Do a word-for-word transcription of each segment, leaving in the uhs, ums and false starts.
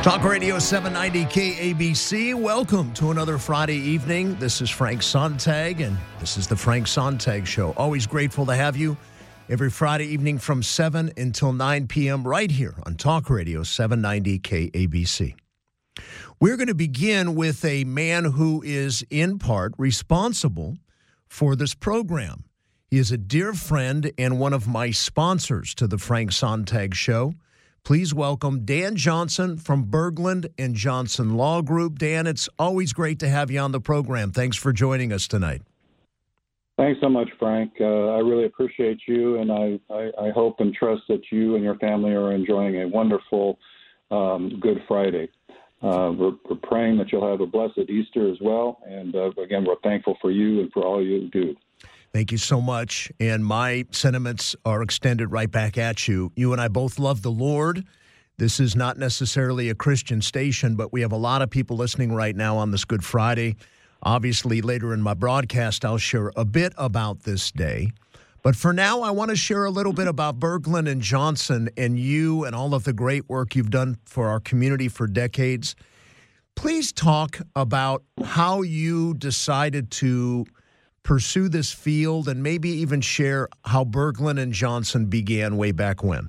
Talk Radio seven ninety K A B C. Welcome to another Friday evening. This is Frank Sontag, and this is the Frank Sontag Show. Always grateful to have you every Friday evening from seven until nine p.m. right here on Talk Radio seven ninety K A B C. We're going to begin with a man who is in part responsible for this program. He is a dear friend and one of my sponsors to the Frank Sontag Show. Please welcome Dan Johnson from Berglund and Johnson Law Group. Dan, it's always great to have you on the program. Thanks for joining us tonight. Thanks so much, Frank. Uh, I really appreciate you, and I, I, I hope and trust that you and your family are enjoying a wonderful um, Good Friday. Uh, we're, we're praying that you'll have a blessed Easter as well, and uh, again, we're thankful for you and for all you do. Thank you so much, and my sentiments are extended right back at you. You and I both love the Lord. This is not necessarily a Christian station, but we have a lot of people listening right now on this Good Friday. Obviously, later in my broadcast, I'll share a bit about this day. But for now, I want to share a little bit about Berglund and Johnson and you and all of the great work you've done for our community for decades. Please talk about how you decided to pursue this field and maybe even share how Berglund and Johnson began way back when.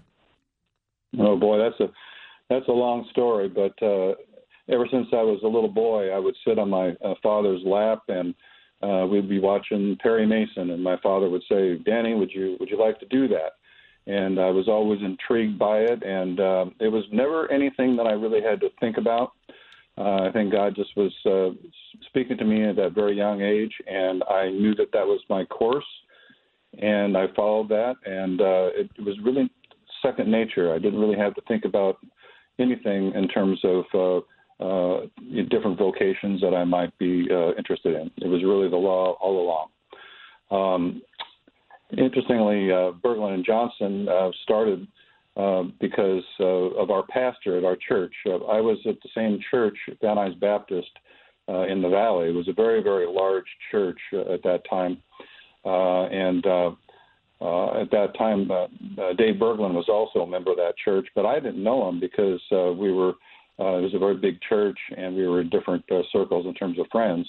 Oh boy, that's a that's a long story. But uh, ever since I was a little boy, I would sit on my uh, father's lap, and uh, we'd be watching Perry Mason, and my father would say, "Danny, would you would you like to do that?" And I was always intrigued by it, and uh, it was never anything that I really had to think about. Uh, I think God just was uh, speaking to me at that very young age, and I knew that that was my course, and I followed that, and uh, it, it was really second nature. I didn't really have to think about anything in terms of uh, uh, different vocations that I might be uh, interested in. It was really the law all along. Um, interestingly, uh, Berglund and Johnson uh, started Uh, because uh, of our pastor at our church. Uh, I was at the same church, Van Nuys Baptist, uh, in the Valley. It was a very, very large church uh, at that time. Uh, and uh, uh, at that time, uh, uh, Dave Berglund was also a member of that church, but I didn't know him because uh, we were, uh, it was a very big church, and we were in different uh, circles in terms of friends.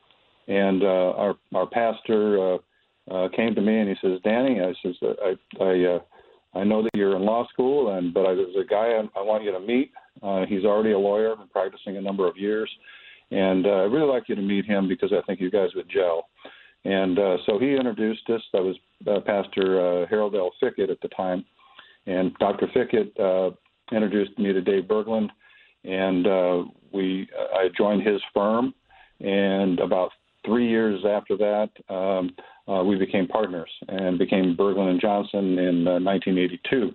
And uh, our, our pastor uh, uh, came to me and he says, "Danny," I says, I, I uh, I know that you're in law school, and but I, there's a guy I, I want you to meet. Uh, he's already a lawyer, been practicing a number of years, and uh, I'd really like you to meet him because I think you guys would gel. And uh, so he introduced us. That was uh, Pastor uh, Harold L. Fickett at the time, and Doctor Fickett uh, introduced me to Dave Berglund, and uh, we I joined his firm, and about three years after that, um, uh, we became partners and became Berglund and Johnson in uh, nineteen eighty-two.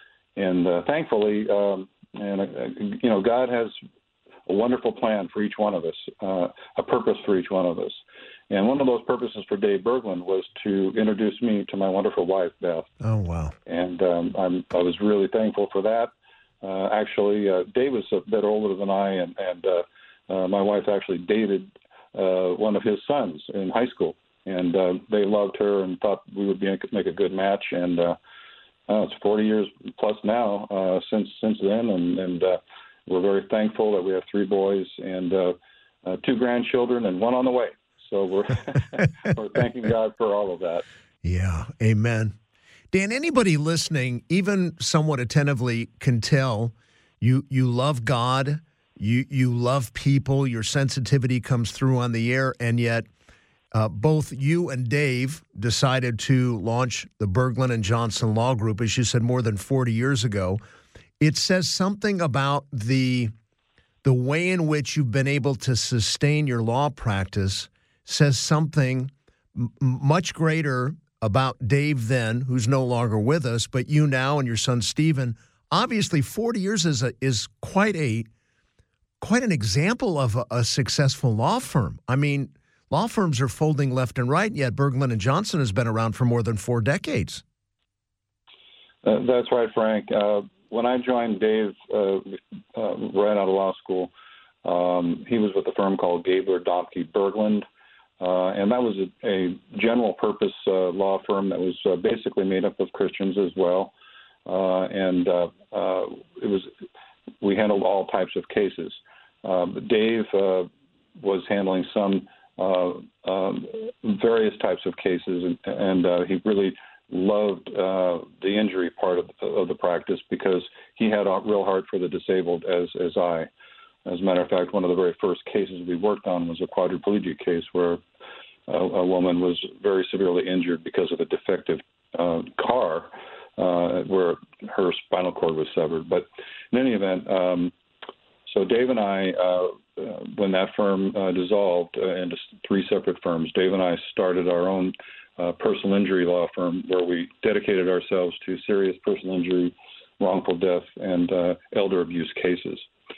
And uh, thankfully, um, and uh, you know, God has a wonderful plan for each one of us, uh, a purpose for each one of us. And one of those purposes for Dave Berglund was to introduce me to my wonderful wife, Beth. Oh, wow. And um, I'm, I was really thankful for that. Uh, actually, uh, Dave was a bit older than I, and, and uh, uh, my wife actually dated Uh, one of his sons in high school, and uh, they loved her and thought we would be, make a good match. And uh, uh, it's forty years plus now uh, since since then, and, and uh, we're very thankful that we have three boys and uh, uh, two grandchildren and one on the way. So we're we're thanking God for all of that. Yeah, amen. Dan, anybody listening, even somewhat attentively, can tell you you love God. You you love people, your sensitivity comes through on the air, and yet uh, both you and Dave decided to launch the Berglund and Johnson Law Group, as you said, more than forty years ago. It says something about the the way in which you've been able to sustain your law practice, says something m- much greater about Dave then, who's no longer with us, but you now and your son Stephen. Obviously, forty years is a, is quite a Quite an example of a, a successful law firm. I mean, law firms are folding left and right, yet Berglund and Johnson has been around for more than four decades. Uh, that's right, Frank. Uh, when I joined Dave uh, uh, right out of law school, um, he was with a firm called Gabler, Domke, Berglund, uh, and that was a, a general-purpose uh, law firm that was uh, basically made up of Christians as well. Uh, and uh, uh, it was we handled all types of cases. Um, Dave uh, was handling some uh, um, various types of cases, and, and uh, he really loved uh, the injury part of, of the practice because he had a real heart for the disabled, as as I. As a matter of fact, one of the very first cases we worked on was a quadriplegic case where a, a woman was very severely injured because of a defective uh, car uh, where her spinal cord was severed. But in any event, um, so Dave and I, uh, uh, when that firm uh, dissolved uh, into three separate firms, Dave and I started our own uh, personal injury law firm where we dedicated ourselves to serious personal injury, wrongful death, and uh, elder abuse cases.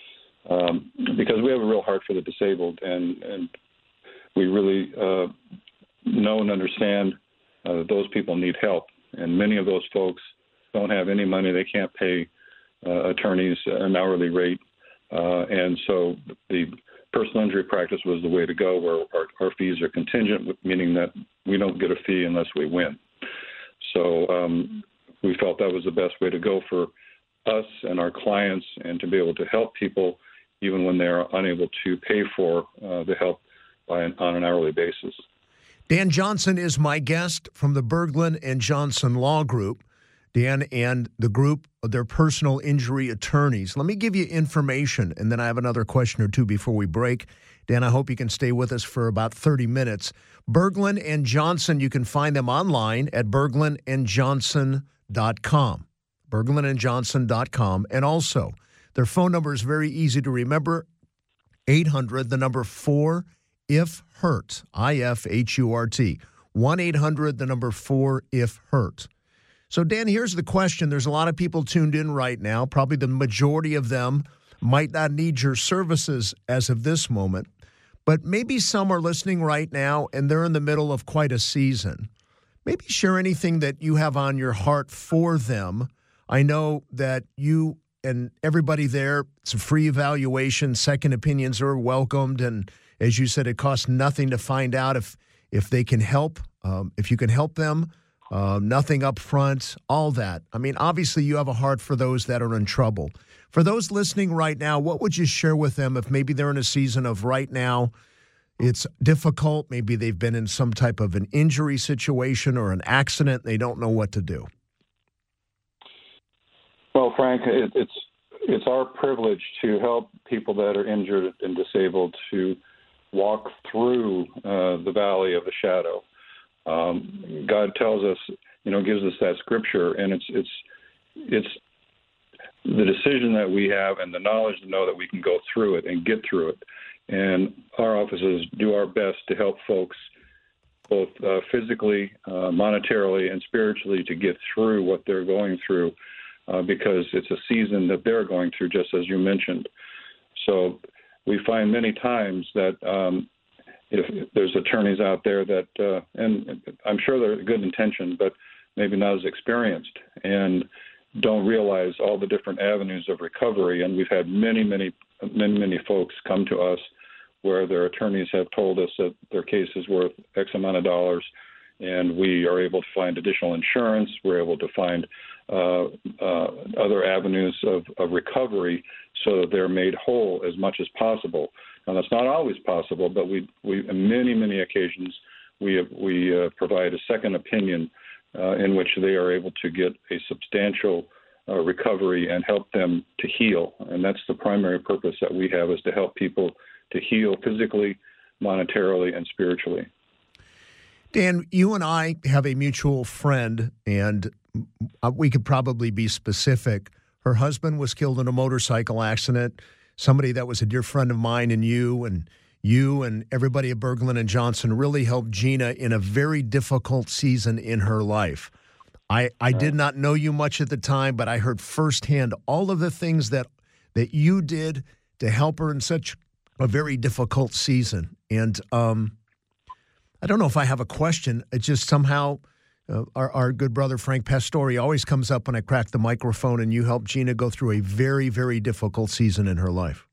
Um, because we have a real heart for the disabled, and, and we really uh, know and understand uh, that those people need help. And many of those folks don't have any money. They can't pay uh, attorneys an hourly rate. Uh, and so the personal injury practice was the way to go, where our, our fees are contingent, meaning that we don't get a fee unless we win. So um, we felt that was the best way to go for us and our clients, and to be able to help people even when they're unable to pay for uh, the help by an, on an hourly basis. Dan Johnson is my guest from the Berglund and Johnson Law Group. Dan and the group, their personal injury attorneys. Let me give you information, and then I have another question or two before we break. Dan, I hope you can stay with us for about thirty minutes. Berglund and Johnson, you can find them online at berglund and johnson dot com. berglund and johnson dot com. And also, their phone number is very easy to remember, eight hundred, the number four, if hurt, I F H U R T, one eight hundred, the number four, if hurt. So, Dan, here's the question. There's a lot of people tuned in right now. Probably the majority of them might not need your services as of this moment, but maybe some are listening right now and they're in the middle of quite a season. Maybe share anything that you have on your heart for them. I know that you and everybody there, it's a free evaluation. Second opinions are welcomed. And as you said, it costs nothing to find out if if they can help, um, if you can help them, uh, nothing up front, all that. I mean, obviously you have a heart for those that are in trouble. For those listening right now, what would you share with them if maybe they're in a season of right now, it's difficult, maybe they've been in some type of an injury situation or an accident, they don't know what to do? Well, Frank, it, it's it's our privilege to help people that are injured and disabled to walk through uh, the valley of the shadow. Um, God tells us, you know, gives us that scripture, and it's it's it's the decision that we have and the knowledge to know that we can go through it and get through it. And our offices do our best to help folks both uh, physically, uh, monetarily, and spiritually to get through what they're going through. Uh, because it's a season that they're going through, just as you mentioned. So we find many times that um, if, if there's attorneys out there that, uh, and I'm sure they're good intention, but maybe not as experienced and don't realize all the different avenues of recovery. And we've had many, many, many, many folks come to us where their attorneys have told us that their case is worth X amount of dollars, and we are able to find additional insurance. We're able to find uh, uh, other avenues of, of recovery so that they're made whole as much as possible. Now, that's not always possible, but we, we on many, many occasions, we have, we uh, provide a second opinion uh, in which they are able to get a substantial uh, recovery and help them to heal. And that's the primary purpose that we have, is to help people to heal physically, monetarily, and spiritually. Dan, you and I have a mutual friend, and we could probably be specific. Her husband was killed in a motorcycle accident, somebody that was a dear friend of mine, and you and you and everybody at Berglund and Johnson really helped Gina in a very difficult season in her life. I, I did not know you much at the time, but I heard firsthand all of the things that that you did to help her in such a very difficult season. And um, I don't know if I have a question. It just somehow uh, our, our good brother Frank Pastore always comes up when I crack the microphone, and you helped Gina go through a very, very difficult season in her life.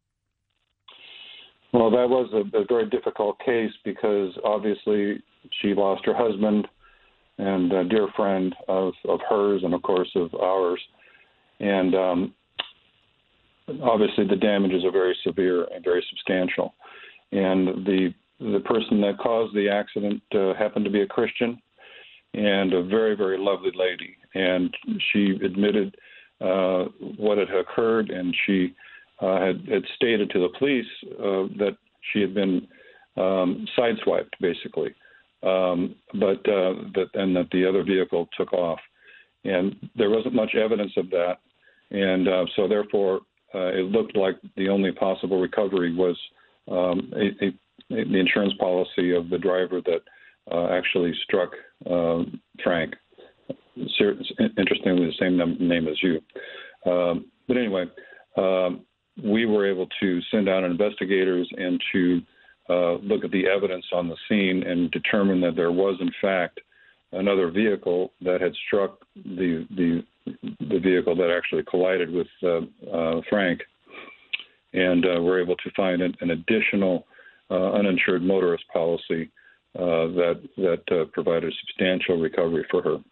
Well, that was a, a very difficult case because obviously she lost her husband and a dear friend of, of hers and, of course, of ours. And um, obviously the damages are very severe and very substantial. And the the person that caused the accident uh, happened to be a Christian and a very, very lovely lady. And she admitted uh, what had occurred, and she uh, had, had stated to the police uh, that she had been um, sideswiped, basically, um, but uh, that and that the other vehicle took off. And there wasn't much evidence of that, and uh, so therefore uh, it looked like the only possible recovery was um, a, a, the insurance policy of the driver that uh, actually struck uh, Frank. Interestingly, the same name as you. Um, but anyway, um, we were able to send out investigators and to uh, look at the evidence on the scene and determine that there was, in fact, another vehicle that had struck the the, the vehicle that actually collided with uh, uh, Frank. And uh, we're able to find an, an additional uh, uninsured motorist policy uh, that, that uh, provided substantial recovery for her.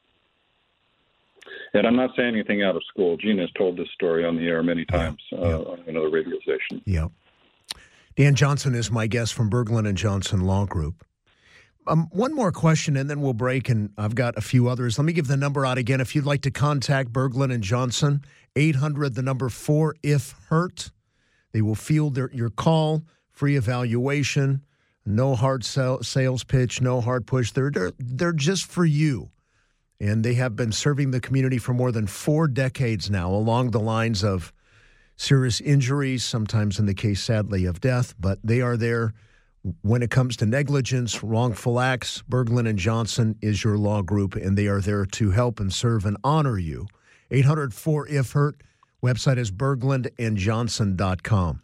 And I'm not saying anything out of school. Gina has told this story on the air many times yeah, yeah. Uh, on another radio station. Yeah. Dan Johnson is my guest from Berglund and Johnson Law Group. Um, one more question, and then we'll break, and I've got a few others. Let me give the number out again. If you'd like to contact Berglund and Johnson, eight hundred, the number four, if hurt. They will field their, your call, free evaluation, no hard sell, sales pitch, no hard push. They're, they're, they're just for you. And they have been serving the community for more than four decades now along the lines of serious injuries, sometimes in the case, sadly, of death. But they are there when it comes to negligence, wrongful acts. Berglund and Johnson is your law group, and they are there to help and serve and honor you. eight hundred four if hurt. Website is berglund and johnson dot com.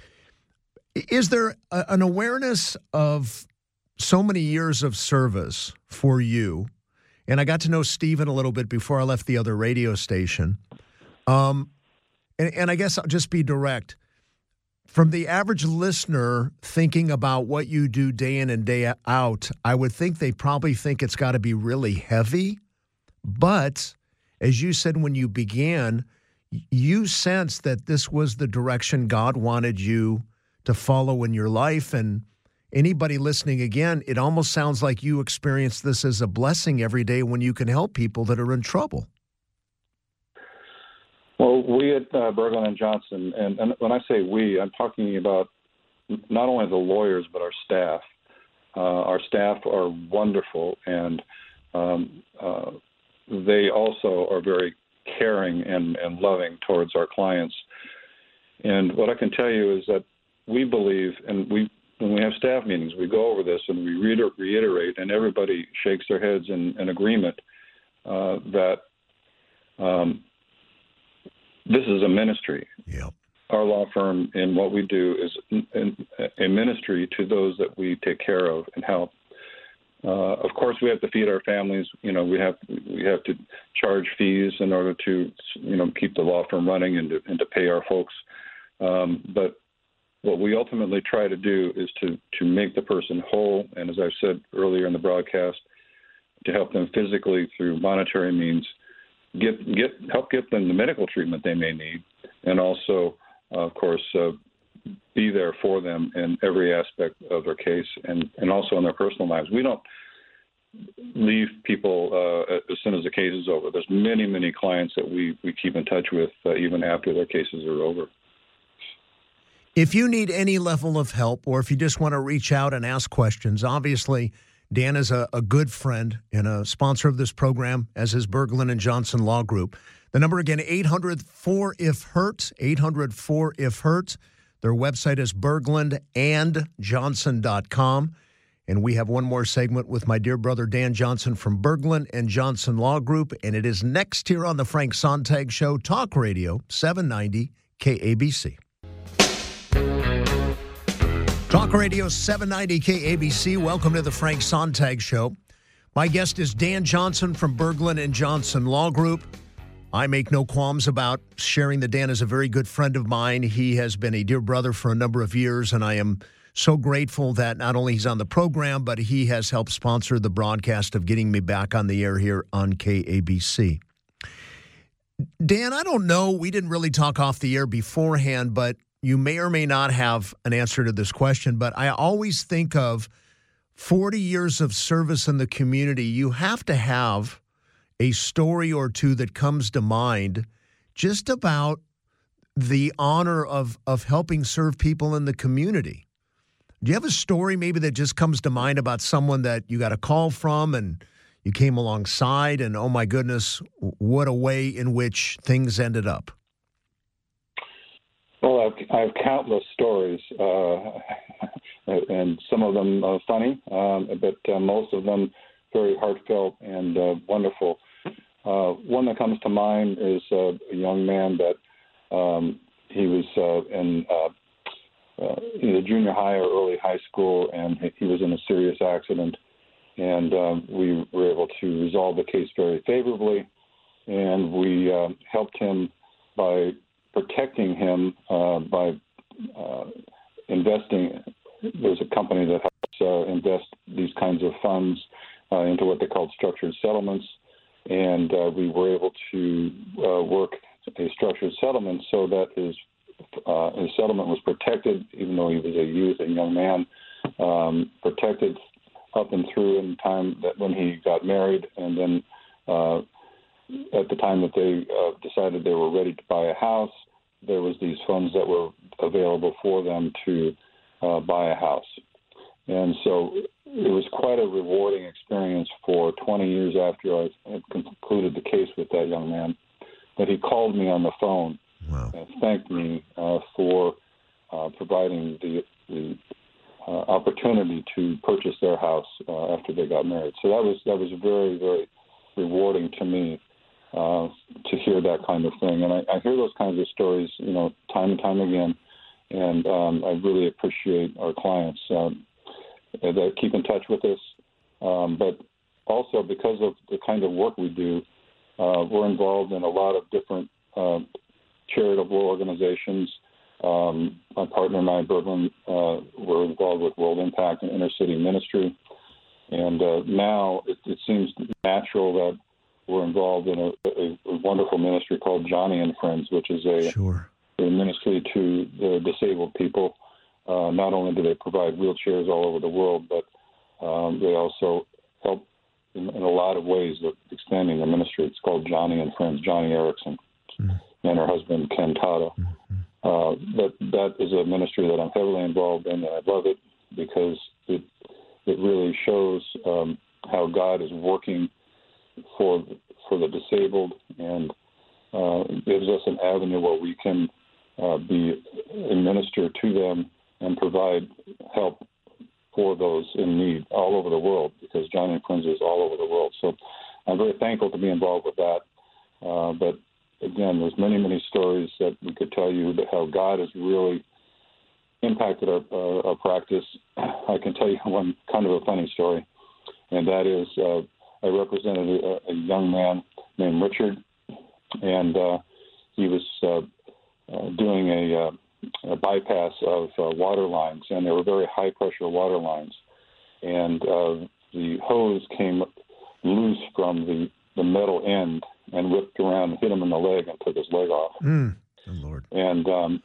Is there a, an awareness of so many years of service for you? And I got to know Stephen a little bit before I left the other radio station. Um, and, and I guess I'll just be direct. From the average listener thinking about what you do day in and day out, I would think they probably think it's got to be really heavy. But as you said when you began, you sensed that this was the direction God wanted you to follow in your life. And anybody listening again, it almost sounds like you experience this as a blessing every day when you can help people that are in trouble. Well, we at uh, Berglund and Johnson, and, and when I say we, I'm talking about not only the lawyers but our staff. Uh, our staff are wonderful, and um, uh, they also are very caring and, and loving towards our clients. And what I can tell you is that we believe, and we when we have staff meetings, we go over this and we reiterate, and everybody shakes their heads in, in agreement uh, that um, this is a ministry. Yep. Our law firm and what we do is a ministry to those that we take care of and help. Uh, of course, we have to feed our families. You know, we have we have to charge fees in order to, you know, keep the law firm running and to, and to pay our folks. Um, but what we ultimately try to do is to, to make the person whole, and as I've said earlier in the broadcast, to help them physically through monetary means, get get help get them the medical treatment they may need, and also, uh, of course, uh, be there for them in every aspect of their case and, and also in their personal lives. We don't leave people uh, as soon as the case is over. There's many, many clients that we, we keep in touch with uh, even after their cases are over. If you need any level of help, or if you just want to reach out and ask questions, obviously Dan is a, a good friend and a sponsor of this program, as is Berglund and Johnson Law Group. The number again, eight hundred four if hurt, eight hundred four if hurt. Their website is berglund and johnson dot com. And we have one more segment with my dear brother Dan Johnson from Berglund and Johnson Law Group, and it is next here on the Frank Sontag Show, Talk Radio, seven ninety K A B C. Talk Radio seven ninety K A B C. Welcome to the Frank Sontag Show. My guest is Dan Johnson from Berglund and Johnson Law Group. I make no qualms about sharing that Dan is a very good friend of mine. He has been a dear brother for a number of years, and I am so grateful that not only he's on the program, but he has helped sponsor the broadcast of getting me back on the air here on K A B C. Dan, I don't know. We didn't really talk off the air beforehand, but you may or may not have an answer to this question. But I always think of forty years of service in the community. You have to have a story or two that comes to mind just about the honor of, of helping serve people in the community. Do you have a story maybe that just comes to mind about someone that you got a call from and you came alongside and, oh, my goodness, what a way in which things ended up? Well, I've, I have countless stories, uh, and some of them uh, funny, um, but uh, most of them very heartfelt and uh, wonderful. Uh, one that comes to mind is uh, a young man that um, he was uh, in uh, uh, either junior high or early high school, and he was in a serious accident. And um, we were able to resolve the case very favorably, and we uh, helped him by protecting him uh, by uh, investing. There's a company that helps uh, invest these kinds of funds uh, into what they call structured settlements, and uh, we were able to uh, work a structured settlement so that his uh, his settlement was protected, even though he was a youth, a young man, um, protected up and through in time that when he got married, and then uh, at the time that they uh, decided they were ready to buy a house, there was these funds that were available for them to uh, buy a house. And so it was quite a rewarding experience for twenty years after I had concluded the case with that young man, that he called me on the phone wow. and thanked me uh, for uh, providing the, the uh, opportunity to purchase their house uh, after they got married. So that was that was very, very rewarding to me uh, to hear that kind of thing. And I, I hear those kinds of stories, you know, time and time again. And um, I really appreciate our clients um, that keep in touch with us. Um, but also because of the kind of work we do, uh, we're involved in a lot of different uh, charitable organizations. Um, my partner and I, Berglund, uh, were involved with World Impact and Inner City Ministry. And uh, now it, it seems natural that we're involved in a, a, a wonderful ministry called Johnny and Friends, which is a, sure. a ministry to the disabled people. Uh, not only do they provide wheelchairs all over the world, but um, they also help in, in a lot of ways of expanding the ministry. It's called Johnny and Friends, Johnny Erickson, mm-hmm. and her husband, Ken Tata. Mm-hmm. Uh, that that is a ministry that I'm heavily involved in, and I love it because it it really shows um, how God is working for for the disabled, and uh, gives us an avenue where we can uh, be a minister to them and provide help for those in need all over the world, because Johnny and Friends is all over the world. So I'm very thankful to be involved with that. Uh, but again, there's many, many stories that we could tell you about how God has really impacted our, uh, our practice. I can tell you one kind of a funny story, and that is uh, I represented a, a young man named Richard, and uh, he was uh, uh, doing a, uh, a bypass of uh, water lines, and they were very high-pressure water lines. And uh, the hose came loose from the, the metal end and whipped around and hit him in the leg and took his leg off. Mm. Oh, Lord. And um,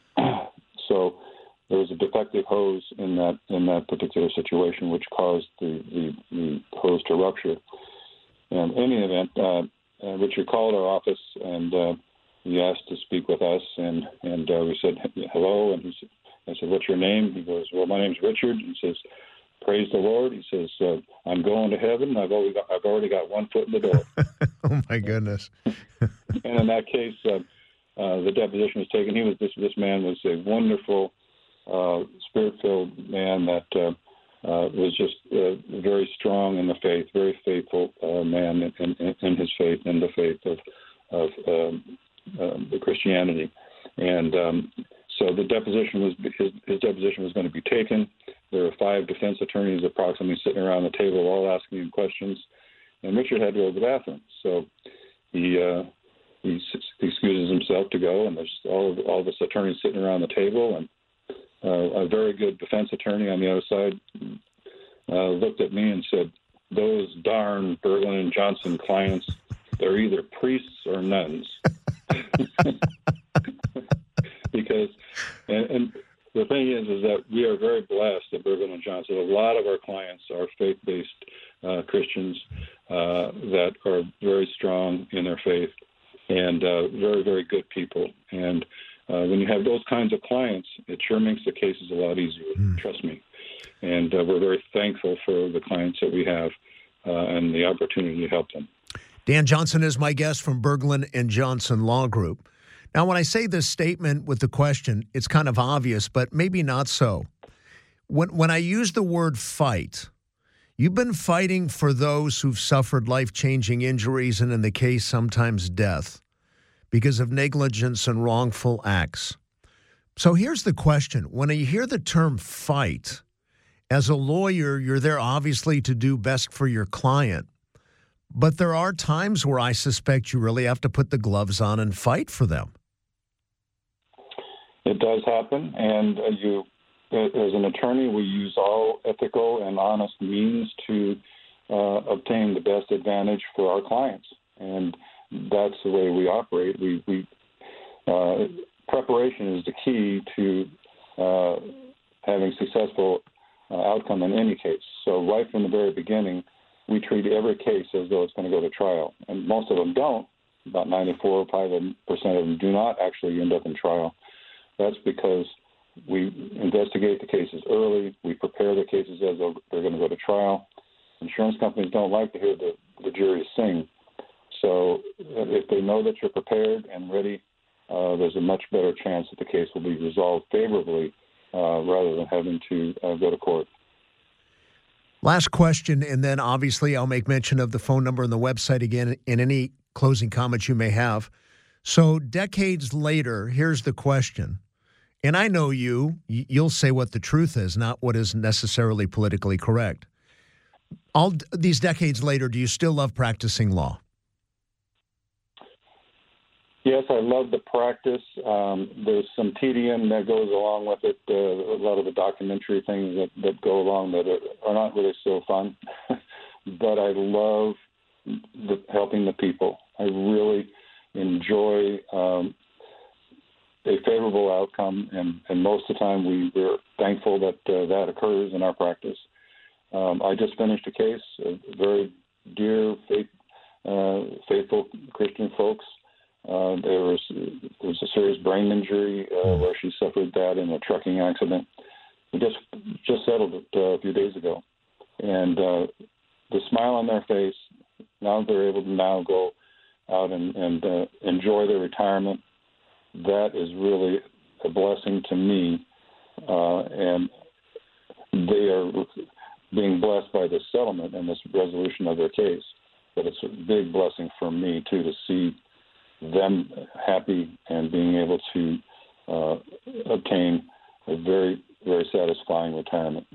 so there was a defective hose in that in that particular situation, which caused the, the, the hose to rupture. And in any event, uh, uh, Richard called our office, and uh, he asked to speak with us, and, and uh, we said, hello, and he said, I said, what's your name? He goes, well, my name's Richard. He says, praise the Lord. He says, uh, I'm going to heaven. I've already got, I've already got one foot in the door. Oh, my goodness. And in that case, uh, uh, the deposition was taken. He was this, this man was a wonderful, uh, spirit-filled man that uh, uh, was just uh, very strong in the faith, very faithful uh, man in, in, in his faith, in the faith of, of um, uh, the Christianity. And um, so the deposition was his, his deposition was going to be taken. There were five defense attorneys approximately sitting around the table, all asking him questions. And Richard had to go to the bathroom, so he uh, he excuses himself to go. And there's all of, all of us attorneys sitting around the table, and uh, a very good defense attorney on the other side uh, looked at me and said, "Those darn Berglund and Johnson clients, they're either priests or nuns." because, and, and the thing is, is that we are very blessed at Berglund and Johnson. A lot of our clients are faith-based uh, Christians uh, that are very strong in their faith and uh, very, very good people. And uh, when you have those kinds of clients, it sure makes the cases a lot easier. Mm. Trust me. And uh, we're very thankful for the clients that we have uh, and the opportunity to help them. Dan Johnson is my guest from Berglund and Johnson Law Group. Now, when I say this statement with the question, it's kind of obvious, but maybe not so. When when I use the word fight, you've been fighting for those who've suffered life-changing injuries and, in the case, sometimes death because of negligence and wrongful acts. So here's the question. When you hear the term fight, as a lawyer, you're there obviously to do best for your client. But there are times where I suspect you really have to put the gloves on and fight for them. It does happen, and uh, you, as an attorney, we use all ethical and honest means to uh, obtain the best advantage for our clients, and that's the way we operate. We, we uh, preparation is the key to uh, having successful uh, outcome in any case. So right from the very beginning, we treat every case as though it's going to go to trial, and most of them don't. About ninety-four percent of them do not actually end up in trial. That's because we investigate the cases early. We prepare the cases as though they're going to go to trial. Insurance companies don't like to hear the, the jury sing. So if they know that you're prepared and ready, uh, there's a much better chance that the case will be resolved favorably uh, rather than having to uh, go to court. Last question, and then obviously I'll make mention of the phone number and the website again in any closing comments you may have. So decades later, here's the question. And I know you, you'll say what the truth is, not what is necessarily politically correct. All these decades later, do you still love practicing law? Yes, I love the practice. Um, there's some tedium that goes along with it, uh, a lot of the documentary things that, that go along that are, are not really so fun. But I love the, helping the people. I really enjoy um, a favorable outcome, and, and most of the time we, we're thankful that uh, that occurs in our practice. Um, I just finished a case of very dear, faith, uh, faithful Christian folks. Uh, there was there was a serious brain injury uh, where she suffered that in a trucking accident. We just just settled it uh, a few days ago, and uh, the smile on their face. Now they're able to now go out and, and uh, enjoy their retirement. That is really a blessing to me, uh, and they are being blessed by this settlement and this resolution of their case. But it's a big blessing for me too to see them happy and being able to uh, obtain a very, very satisfying retirement.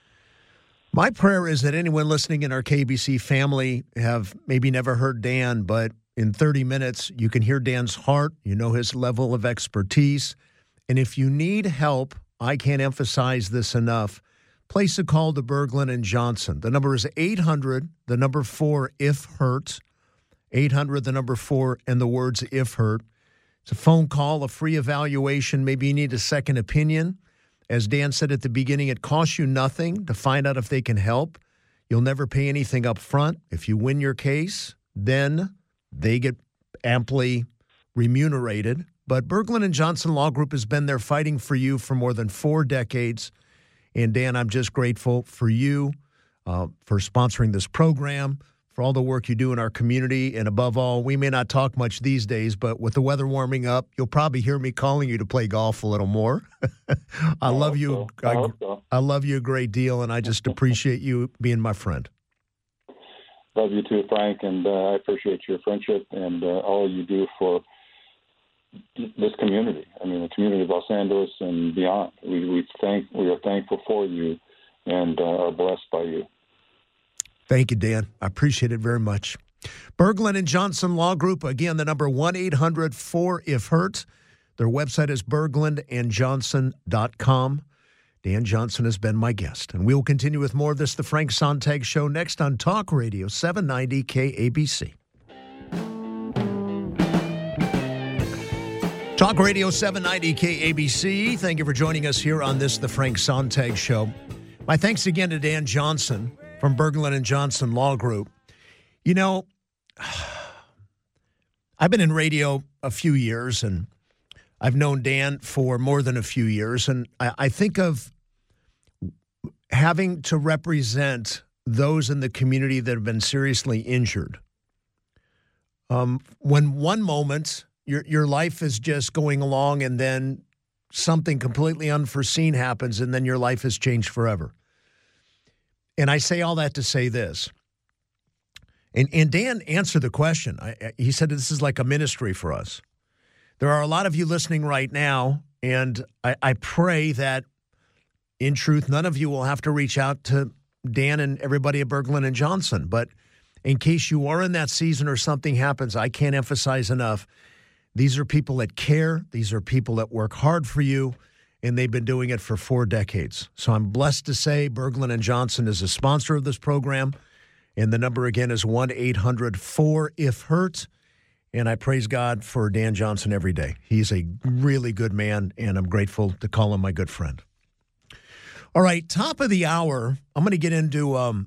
My prayer is that anyone listening in our K B C family have maybe never heard Dan, but in thirty minutes, you can hear Dan's heart, you know his level of expertise, and if you need help, I can't emphasize this enough, place a call to Berglund and Johnson. The number is eight hundred, the number four, if hurt, eight hundred, the number four, and the words if hurt. It's a phone call, a free evaluation. Maybe you need a second opinion. As Dan said at the beginning, it costs you nothing to find out if they can help. You'll never pay anything up front. If you win your case, then they get amply remunerated. But Berglund and Johnson Law Group has been there fighting for you for more than four decades. And Dan, I'm just grateful for you, uh, for sponsoring this program, for all the work you do in our community. And above all, we may not talk much these days, but with the weather warming up, you'll probably hear me calling you to play golf a little more. I, I love you. So. I, I, so. I love you a great deal, and I just appreciate you being my friend. Love you too, Frank, and uh, I appreciate your friendship and uh, all you do for this community. I mean, the community of Los Angeles and beyond. We we thank we are thankful for you and uh, are blessed by you. Thank you, Dan. I appreciate it very much. Berglund and Johnson Law Group, again, the number one eight hundred four if hurt. Their website is berglund and johnson dot com. Dan Johnson has been my guest, and we will continue with more of this, The Frank Sontag Show, next on Talk Radio seven ninety K A B C. Talk Radio seven ninety K A B C. Thank you for joining us here on this, the Frank Sontag Show. My thanks again to Dan Johnson from Berglund and Johnson Law Group. You know, I've been in radio a few years, and I've known Dan for more than a few years, and I, I think of having to represent those in the community that have been seriously injured. Um, when one moment your your life is just going along, and then something completely unforeseen happens, and then your life has changed forever. And I say all that to say this. And, and Dan answered the question. I, he said this is like a ministry for us. There are a lot of you listening right now, and I, I pray that, in truth, none of you will have to reach out to Dan and everybody at Berglund and Johnson. But in case you are in that season or something happens, I can't emphasize enough, these are people that care. These are people that work hard for you, and they've been doing it for four decades. So I'm blessed to say Berglund and Johnson is a sponsor of this program. And the number again is one eight hundred four if hurt. And I praise God for Dan Johnson every day. He's a really good man, and I'm grateful to call him my good friend. All right, top of the hour, I'm going to get into um,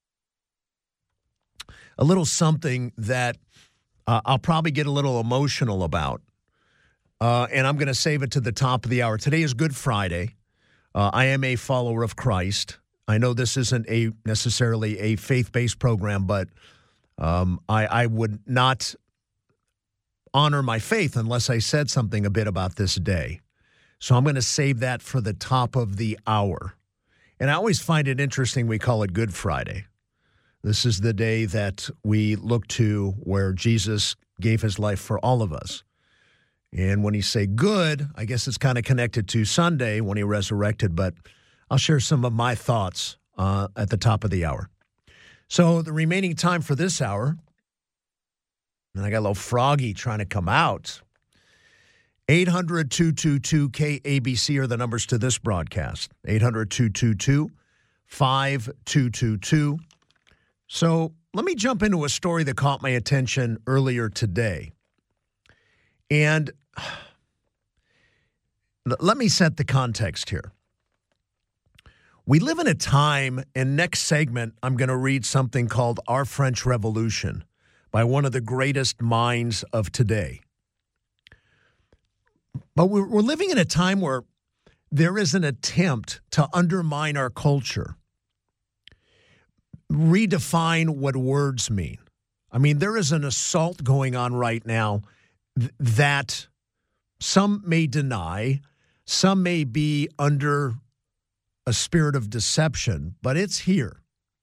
a little something that uh, I'll probably get a little emotional about. Uh, and I'm going to save it to the top of the hour. Today is Good Friday. Uh, I am a follower of Christ. I know this isn't a necessarily a faith-based program, but um, I, I would not honor my faith unless I said something a bit about this day. So I'm going to save that for the top of the hour. And I always find it interesting we call it Good Friday. This is the day that we look to where Jesus gave his life for all of us. And when you say good, I guess it's kind of connected to Sunday when he resurrected, but I'll share some of my thoughts uh, at the top of the hour. So the remaining time for this hour, and I got a little froggy trying to come out, eight hundred two two two K A B C are the numbers to this broadcast, eight hundred two two two five two two two. So let me jump into a story that caught my attention earlier today. And let me set the context here. We live in a time, and next segment, I'm going to read something called Our French Revolution by one of the greatest minds of today. But we're, we're living in a time where there is an attempt to undermine our culture, redefine what words mean. I mean, there is an assault going on right now th- that some may deny, some may be under a spirit of deception, but it's here.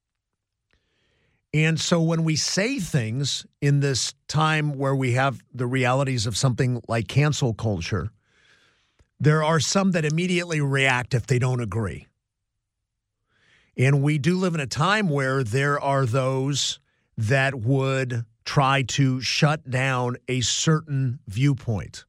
And so when we say things in this time where we have the realities of something like cancel culture, there are some that immediately react if they don't agree. And we do live in a time where there are those that would try to shut down a certain viewpoint.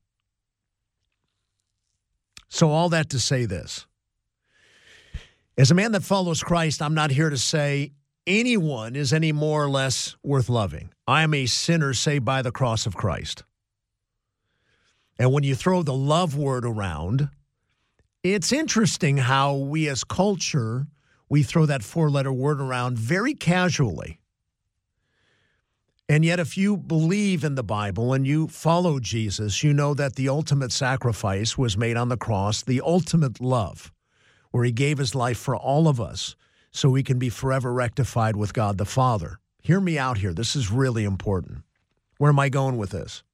So all that to say this. As a man that follows Christ, I'm not here to say anyone is any more or less worth loving. I am a sinner saved by the cross of Christ. And when you throw the love word around, it's interesting how we as culture, we throw that four-letter word around very casually. And yet if you believe in the Bible and you follow Jesus, you know that the ultimate sacrifice was made on the cross, the ultimate love, where he gave his life for all of us so we can be forever rectified with God the Father. Hear me out here. This is really important. Where am I going with this?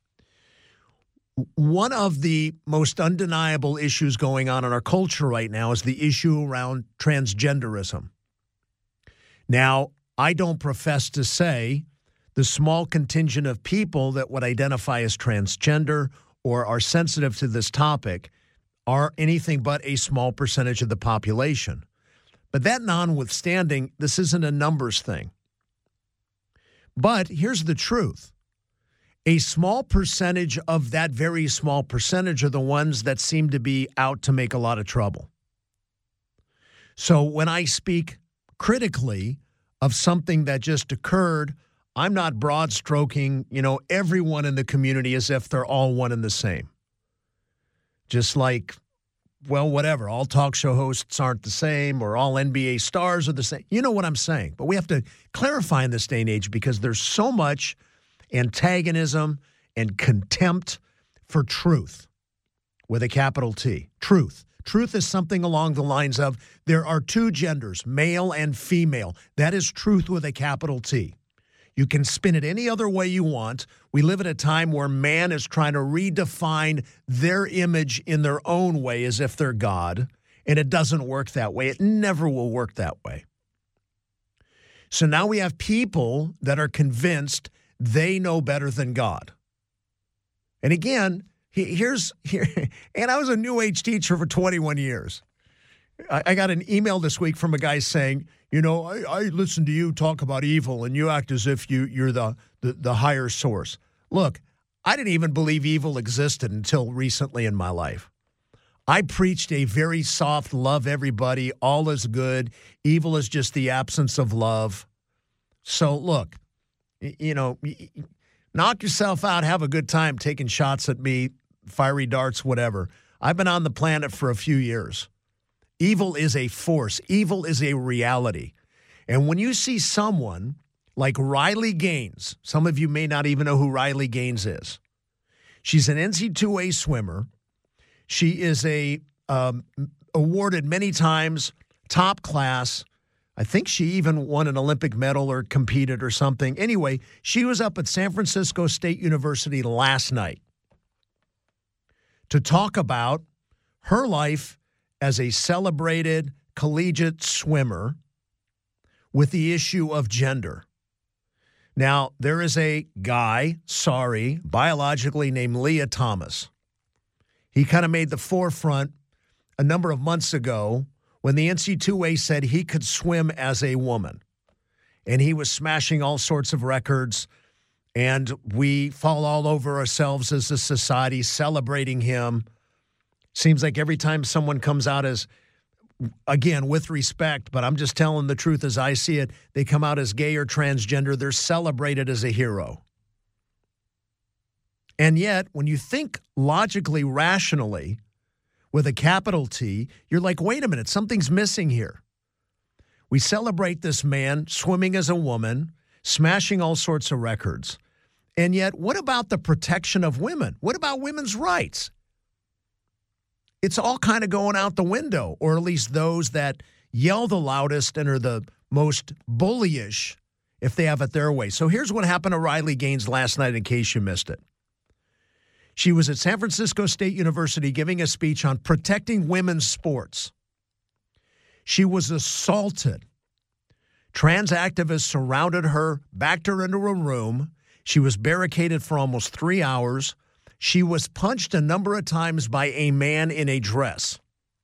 One of the most undeniable issues going on in our culture right now is the issue around transgenderism. Now, I don't profess to say the small contingent of people that would identify as transgender or are sensitive to this topic are anything but a small percentage of the population. But that notwithstanding, this isn't a numbers thing. But here's the truth. A small percentage of that very small percentage are the ones that seem to be out to make a lot of trouble. So when I speak critically of something that just occurred, I'm not broad stroking, you know, everyone in the community as if they're all one and the same. Just like, well, whatever. All talk show hosts aren't the same, or all N B A stars are the same. You know what I'm saying. But we have to clarify in this day and age because there's so much antagonism and contempt for truth with a capital T. Truth. Truth is something along the lines of there are two genders, male and female. That is truth with a capital T. You can spin it any other way you want. We live at a time where man is trying to redefine their image in their own way as if they're God, and it doesn't work that way. It never will work that way. So now we have people that are convinced they know better than God. And again, here's here, and I was a New Age teacher for twenty-one years. I, I got an email this week from a guy saying, you know, I, I listen to you talk about evil, and you act as if you, you're the, the, the higher source. Look, I didn't even believe evil existed until recently in my life. I preached a very soft, love everybody, all is good. Evil is just the absence of love. So, look, you know, knock yourself out, have a good time taking shots at me, fiery darts, whatever. I've been on the planet for a few years. Evil is a force. Evil is a reality. And when you see someone like Riley Gaines, some of you may not even know who Riley Gaines is. She's an N C double A swimmer. She is a um, awarded many times, top class. I think she even won an Olympic medal or competed or something. Anyway, she was up at San Francisco State University last night to talk about her life as a celebrated collegiate swimmer with the issue of gender. Now, there is a guy, sorry, biologically named Leah Thomas. He kind of made the forefront a number of months ago when the N C double A said he could swim as a woman. And he was smashing all sorts of records, and we fall all over ourselves as a society celebrating him. Seems like every time someone comes out as, again, with respect, but I'm just telling the truth as I see it, they come out as gay or transgender, they're celebrated as a hero. And yet, when you think logically, rationally, with a capital T, you're like, wait a minute, something's missing here. We celebrate this man swimming as a woman, smashing all sorts of records. And yet, what about the protection of women? What about women's rights? It's all kind of going out the window, or at least those that yell the loudest and are the most bullyish if they have it their way. So here's what happened to Riley Gaines last night, in case you missed it. She was at San Francisco State University giving a speech on protecting women's sports. She was assaulted. Trans activists surrounded her, backed her into a room. She was barricaded for almost three hours. She was punched a number of times by a man in a dress.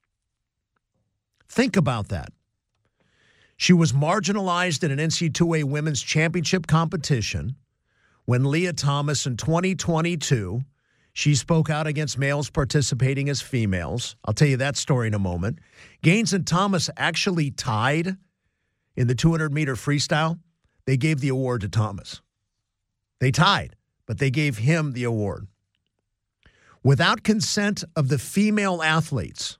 Think about that. She was marginalized in an N C double A women's championship competition when Leah Thomas in twenty twenty-two, she spoke out against males participating as females. I'll tell you that story in a moment. Gaines and Thomas actually tied in the two hundred meter freestyle. They gave the award to Thomas. They tied, but they gave him the award. Without consent of the female athletes,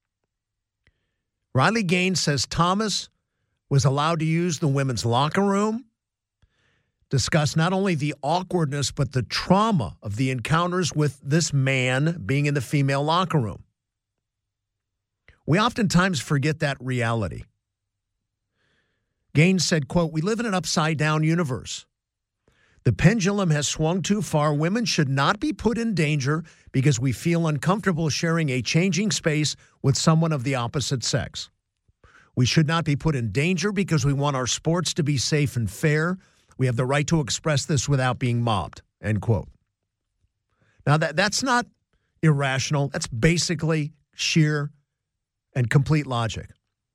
Riley Gaines says Thomas was allowed to use the women's locker room, discuss not only the awkwardness, but the trauma of the encounters with this man being in the female locker room. We oftentimes forget that reality. Gaines said, quote, "We live in an upside-down universe. The pendulum has swung too far. Women should not be put in danger because we feel uncomfortable sharing a changing space with someone of the opposite sex. We should not be put in danger because we want our sports to be safe and fair. We have the right to express this without being mobbed," end quote. Now, that that's not irrational. That's basically sheer and complete logic.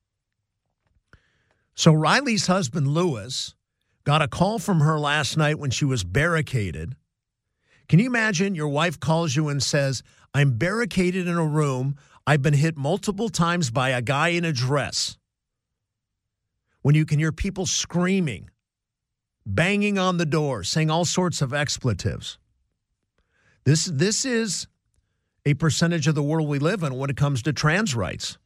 So Riley's husband, Lewis, got a call from her last night when she was barricaded. Can you imagine your wife calls you and says, "I'm barricaded in a room. I've been hit multiple times by a guy in a dress." When you can hear people screaming, banging on the door, saying all sorts of expletives. This, this is a percentage of the world we live in when it comes to trans rights.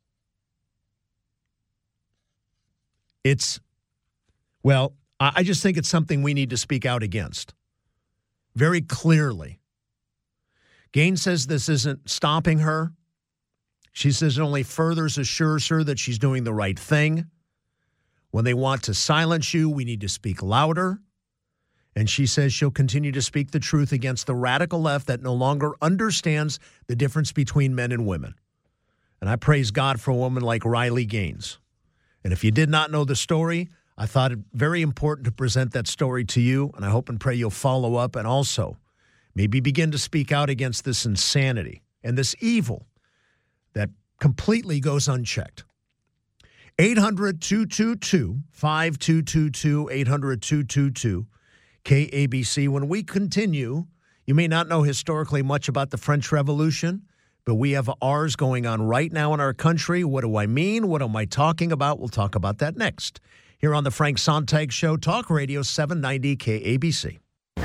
It's, well, I just think it's something we need to speak out against very clearly. Gaines says this isn't stopping her. She says it only furthers assures her that she's doing the right thing. When they want to silence you, we need to speak louder. And she says she'll continue to speak the truth against the radical left that no longer understands the difference between men and women. And I praise God for a woman like Riley Gaines. And if you did not know the story, I thought it very important to present that story to you, and I hope and pray you'll follow up and also maybe begin to speak out against this insanity and this evil that completely goes unchecked. eight hundred, two two two, five two two two, eight hundred, two two two, K A B C. When we continue, you may not know historically much about the French Revolution, but we have ours going on right now in our country. What do I mean? What am I talking about? We'll talk about that next. Here on the Frank Sontag Show, Talk Radio seven ninety K A B C.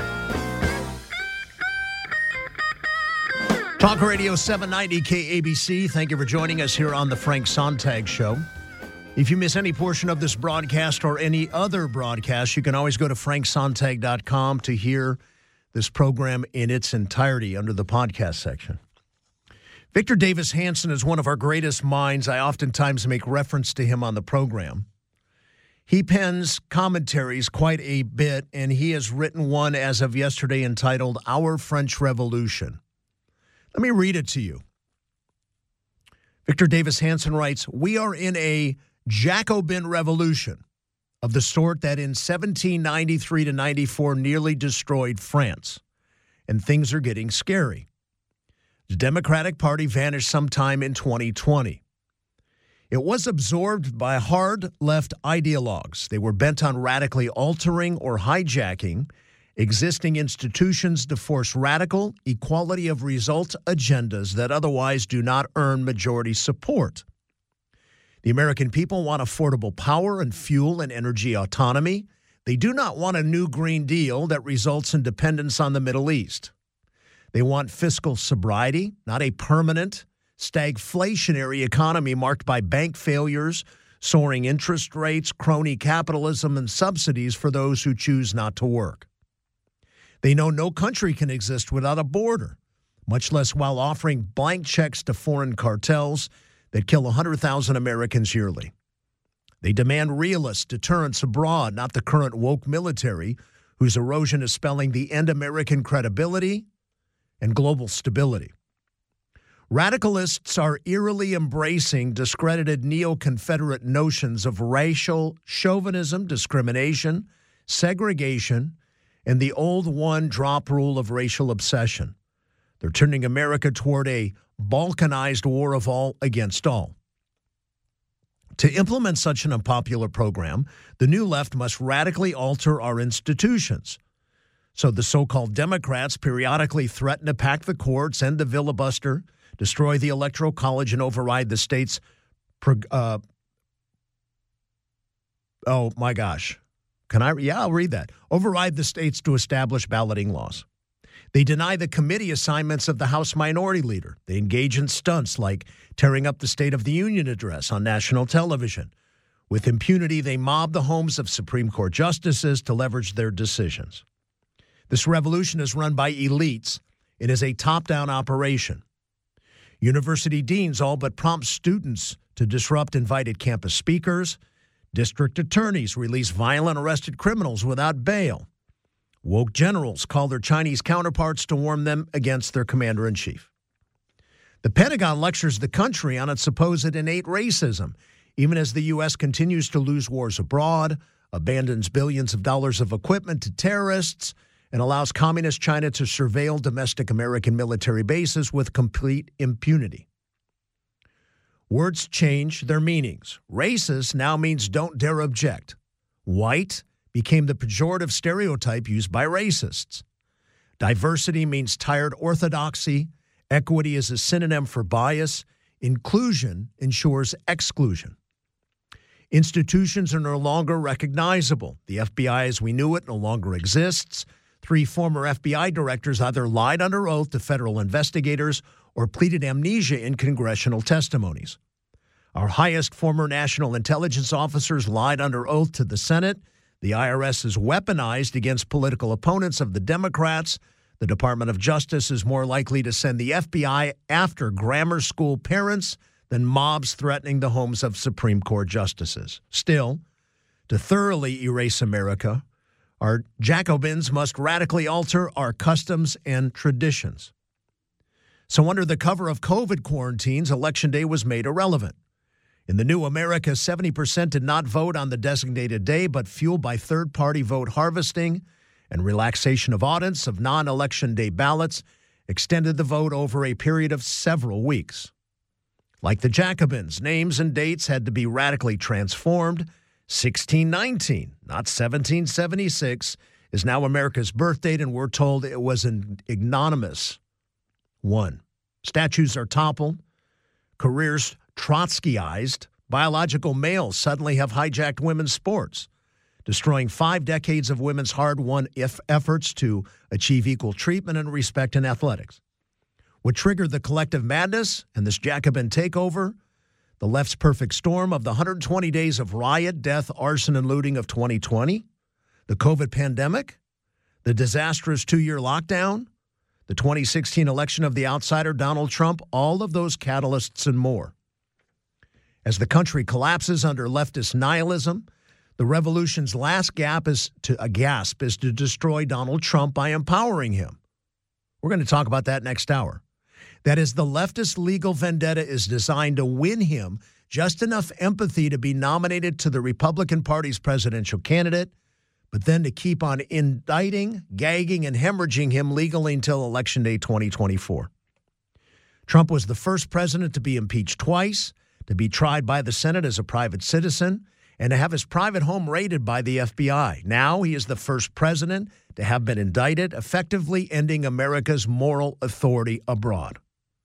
Talk Radio seven ninety K A B C. Thank you for joining us here on the Frank Sontag Show. If you miss any portion of this broadcast or any other broadcast, you can always go to frank sontag dot com to hear this program in its entirety under the podcast section. Victor Davis Hanson is one of our greatest minds. I oftentimes make reference to him on the program. He pens commentaries quite a bit, and he has written one as of yesterday entitled Our French Revolution. Let me read it to you. Victor Davis Hanson writes, "We are in a Jacobin revolution of the sort that in seventeen ninety-three to ninety-four nearly destroyed France, and things are getting scary. The Democratic Party vanished sometime in twenty twenty. It was absorbed by hard left ideologues. They were bent on radically altering or hijacking existing institutions to force radical equality of result agendas that otherwise do not earn majority support. The American people want affordable power and fuel and energy autonomy. They do not want a new Green Deal that results in dependence on the Middle East. They want fiscal sobriety, not a permanent, stagflationary economy marked by bank failures, soaring interest rates, crony capitalism, and subsidies for those who choose not to work. They know no country can exist without a border, much less while offering blank checks to foreign cartels that kill one hundred thousand Americans yearly. They demand realist deterrence abroad, not the current woke military, whose erosion is spelling the end American credibility and global stability. Radicalists are eerily embracing discredited neo-Confederate notions of racial chauvinism, discrimination, segregation, and the old one-drop rule of racial obsession. They're turning America toward a balkanized war of all against all. To implement such an unpopular program, the new left must radically alter our institutions. So the so-called Democrats periodically threaten to pack the courts, end the filibuster, destroy the Electoral College, and override the state's, uh, oh my gosh. Can I? Yeah, I'll read that. Override the states to establish balloting laws. They deny the committee assignments of the House Minority Leader. They engage in stunts like tearing up the State of the Union address on national television. With impunity, they mob the homes of Supreme Court justices to leverage their decisions. This revolution is run by elites. It is a top-down operation. University deans all but prompt students to disrupt invited campus speakers. District attorneys release violent arrested criminals without bail. Woke generals call their Chinese counterparts to warn them against their commander-in-chief. The Pentagon lectures the country on its supposed innate racism, even as the U S continues to lose wars abroad, abandons billions of dollars of equipment to terrorists, and allows communist China to surveil domestic American military bases with complete impunity. Words change their meanings. Racist now means don't dare object. White became the pejorative stereotype used by racists. Diversity means tired orthodoxy. Equity is a synonym for bias. Inclusion ensures exclusion. Institutions are no longer recognizable. The F B I as we knew it no longer exists. Three former F B I directors either lied under oath to federal investigators or pleaded amnesia in congressional testimonies. Our highest former national intelligence officers lied under oath to the Senate. The I R S is weaponized against political opponents of the Democrats. The Department of Justice is more likely to send the F B I after grammar school parents than mobs threatening the homes of Supreme Court justices. Still, to thoroughly erase America, our Jacobins must radically alter our customs and traditions. So under the cover of COVID quarantines, Election Day was made irrelevant. In the new America, seventy percent did not vote on the designated day, but fueled by third-party vote harvesting and relaxation of audits of non-election day ballots, extended the vote over a period of several weeks. Like the Jacobins, names and dates had to be radically transformed. sixteen nineteen, not seventeen seventy-six, is now America's birth date, and we're told it was an ignominious one. Statues are toppled, careers Trotskyized, biological males suddenly have hijacked women's sports, destroying five decades of women's hard-won efforts to achieve equal treatment and respect in athletics. What triggered the collective madness and this Jacobin takeover? The left's perfect storm of the one hundred twenty days of riot, death, arson, and looting of twenty twenty, the COVID pandemic, the disastrous two-year lockdown, the twenty sixteen election of the outsider Donald Trump, all of those catalysts and more. As the country collapses under leftist nihilism, the revolution's last gap is to a gasp is to destroy Donald Trump by empowering him. We're going to talk about that next hour. That is, the leftist legal vendetta is designed to win him just enough empathy to be nominated to the Republican Party's presidential candidate, but then to keep on indicting, gagging, and hemorrhaging him legally until Election Day twenty twenty-four. Trump was the first president to be impeached twice, to be tried by the Senate as a private citizen, and to have his private home raided by the F B I. Now he is the first president to have been indicted, effectively ending America's moral authority abroad.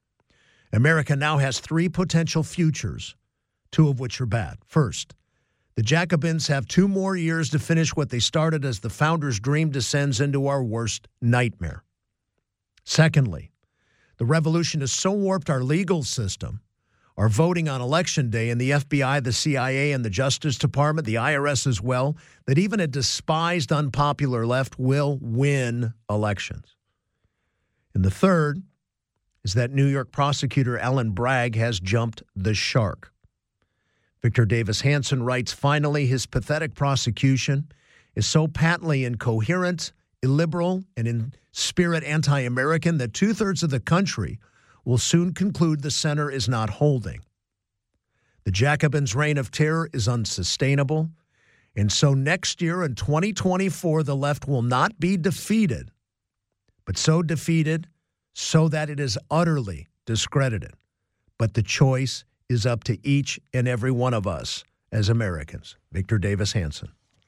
America now has three potential futures, two of which are bad. First, the Jacobins have two more years to finish what they started as the founders' dream descends into our worst nightmare. Secondly, the revolution has so warped our legal system, our voting on Election Day, and the F B I, the C I A, and the Justice Department, the I R S as well, that even a despised, unpopular left will win elections. And the third is that New York prosecutor Alvin Bragg has jumped the shark. Victor Davis Hanson writes, finally, his pathetic prosecution is so patently incoherent, illiberal, and in spirit anti-American that two-thirds of the country will soon conclude the center is not holding. The Jacobins' reign of terror is unsustainable, and so next year in twenty twenty-four, the left will not be defeated, but so defeated so that it is utterly discredited. But the choice is up to each and every one of us as Americans. Victor Davis Hanson.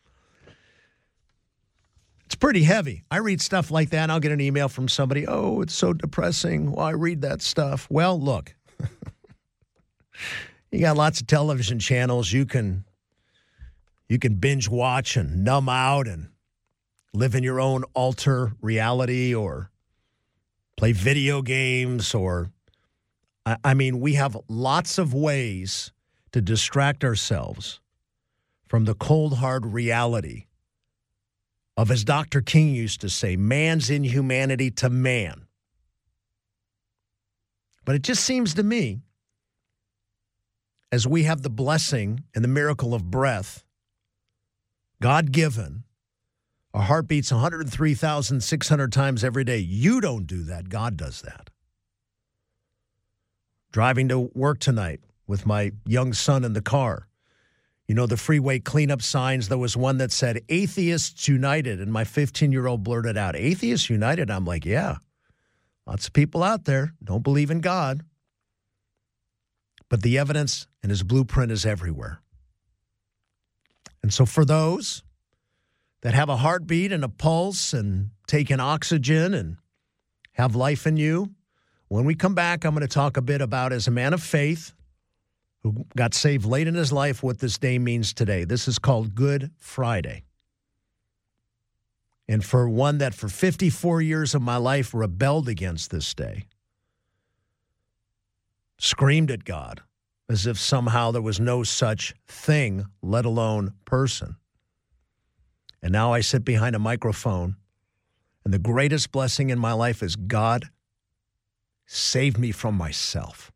It's pretty heavy. I read stuff like that, and I'll get an email from somebody, oh, it's so depressing. Well, I read that stuff. Well, look, you got lots of television channels. You can, you can binge watch and numb out and live in your own alter reality or play video games or, I, I mean, we have lots of ways to distract ourselves from the cold, hard reality of, as Doctor King used to say, man's inhumanity to man. But it just seems to me, as we have the blessing and the miracle of breath, God-given, our heart beats one hundred three thousand six hundred times every day. You don't do that. God does that. Driving to work tonight with my young son in the car. You know, the freeway cleanup signs, there was one that said, Atheists United, and my fifteen-year-old blurted out, Atheists United? I'm like, yeah, lots of people out there don't believe in God. But the evidence and his blueprint is everywhere. And so for those that have a heartbeat and a pulse and take in oxygen and have life in you, when we come back, I'm going to talk a bit about, as a man of faith, who got saved late in his life, what this day means today. This is called Good Friday. And for one that for fifty-four years of my life rebelled against this day, screamed at God as if somehow there was no such thing, let alone person. And now I sit behind a microphone, and the greatest blessing in my life is God saved me from myself.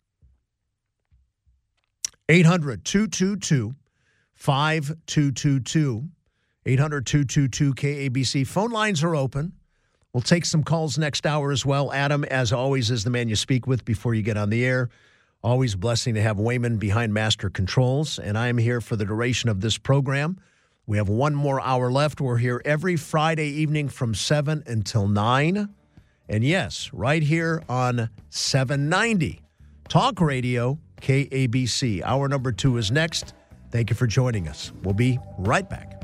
eight hundred, two two two, five two two two, eight hundred, two two two, K A B C. Phone lines are open. We'll take some calls next hour as well. Adam, as always, is the man you speak with before you get on the air. Always a blessing to have Wayman behind master controls, and I am here for the duration of this program. We have one more hour left. We're here every Friday evening from seven until nine. And yes, right here on seven ninety, Talk Radio, K A B C. Hour number two is next. Thank you for joining us. We'll be right back.